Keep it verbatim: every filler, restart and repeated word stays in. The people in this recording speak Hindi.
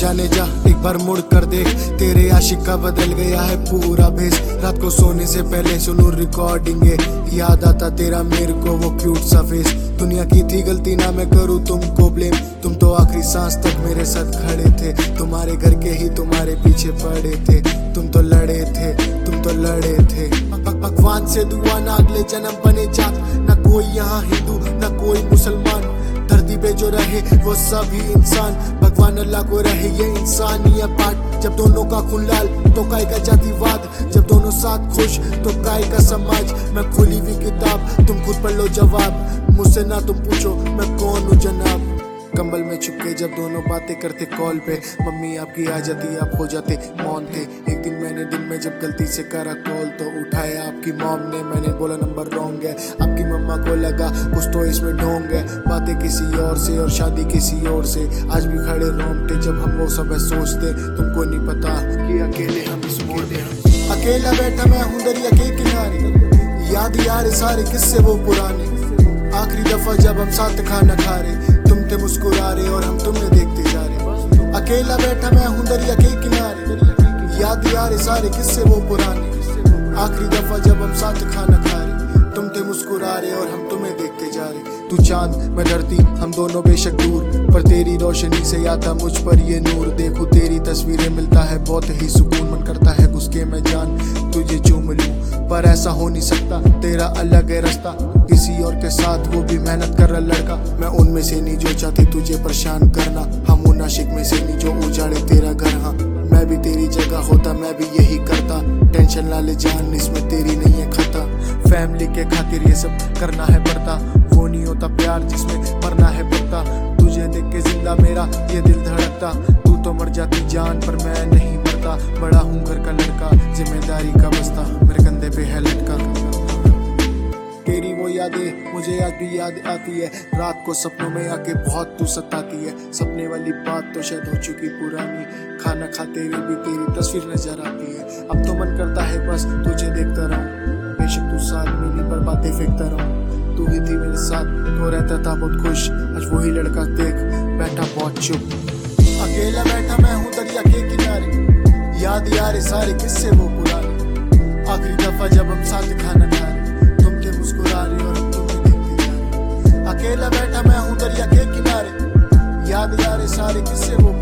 जाने जा एक बार मुड़ कर देख, तेरे आशिक का बदल गया है पूरा भेस। रात को सोने से पहले सुनूं रिकॉर्डिंग, याद आता तेरा मेरे को वो क्यूट सा फेस। दुनिया की थी गलती ना मैं करूँ तुमको ब्लेम, तुम तो आखिरी सांस तक मेरे साथ खड़े थे। तुम्हारे घर के ही तुम्हारे पीछे पड़े थे, तुम तो लड़े थे, तुम तो लड़े थे। भगवान से दुआ ना अगले जन्म बने जात, ना कोई यहाँ हिंदू ना कोई मुसलमान। धरती पे जो रहे वो सभी इंसान, भगवान अल्लाह को रहे ये इंसानियत बात। जब दोनों का खून लाल तो काय का जातिवाद, जब दोनों साथ खुश तो काय का समाज। मैं खुली हुई किताब तुम खुद पढ़ लो जवाब, मुझसे ना तुम पूछो मैं कौन हूँ जनाब। कंबल में छुप के जब दोनों बातें करते कॉल पे, मम्मी आपकी आ जाती आप हो जाते मौन थे। एक दिन मैंने दिन में जब गलती से करा कॉल तो उठाया आपकी मॉम ने, मैंने बोला नंबर रॉन्ग है। आपकी मम्मा को लगा कुछ तो इसमें ढोंग है, बातें किसी और से और शादी किसी और से। आज भी खड़े रोंगटे जब हम वो सब सोचते, तुमको नहीं पता कि अकेले हम इस मोड़ पे। अकेला बैठा मैं हूँ दरिया के किनारे, याद यार सारे किस्से वो पुराने। आखिरी दफा जब हम साथ खाना खा रहे, तुम थे मुस्कुरा रहे और हम तुम्हें देखते जा रहे। अकेला बैठा मैं हूँ दरिया के किनारे, याद यार सारे किस्से वो पुराने। आखिरी दफा जब हम साथ खाना खा रहे, तुम थे मुस्कुरा रहे और हम तुम्हें देखते जा रहे। तू चांद मैं धरती हम दोनों बेशक दूर, पर तेरी रोशनी से आता मुझ पर ये नूर। देखूं तेरी तस्वीरें मिलता है बहुत ही सुकून, मन करता है घुस के मैं जान तुझे चूम लूं। पर ऐसा हो नहीं सकता, तेरा अलग है रास्ता किसी और के साथ, वो भी मेहनत कर रहा लड़का। मैं उनमें से नहीं जो चाहती तुझे परेशान करना, हम उन आशिक में से नहीं जो उजाड़े तेरा घर। हाँ मैं भी तेरी जगह होता मैं भी यही करता, टेंशन ना ले जान इसमें तेरी नहीं है खाता। फैमिली के खातिर ये सब करना है पड़ता, वो नहीं होता प्यार जिसमें मरना है पड़ता। तुझे देख के जिंदा मेरा ये दिल धड़कता, तू तो मर जाती जान पर मैं नहीं मरता। बड़ा हूँ घर का लड़का जिम्मेदारी का बस्ता, मेरे कंधे पे है लटका। तेरी वो यादें मुझे आज भी याद आती है, रात को सपनों में आके बहुत तू सताती है। सपने वाली बात तो शायद हो चुकी पुरानी, खाना खाते हुए भी तेरी तस्वीर नजर आती है। अब तो मन करता है बस तुझे देखता रहूं, बेशक तू साथ में नहीं पर बातें फेंकता रहूं। तू ही थी मेरे साथ तो रहता था बहुत खुश, आज वही लड़का देख बैठा बहुत चुप। अकेला बैठा मैं हूँ दरिया के किनारे, याद यार सारे किस्से वो पुराने। आखिरी दफा जब हम साथ खाना खा रहे, तुम थे मुस्कुरा रहे और हम तुम्हें देखते जा रहे। अकेला बैठा मैं हूँ दरिया के किनारे, याद यार सारे किस्से वो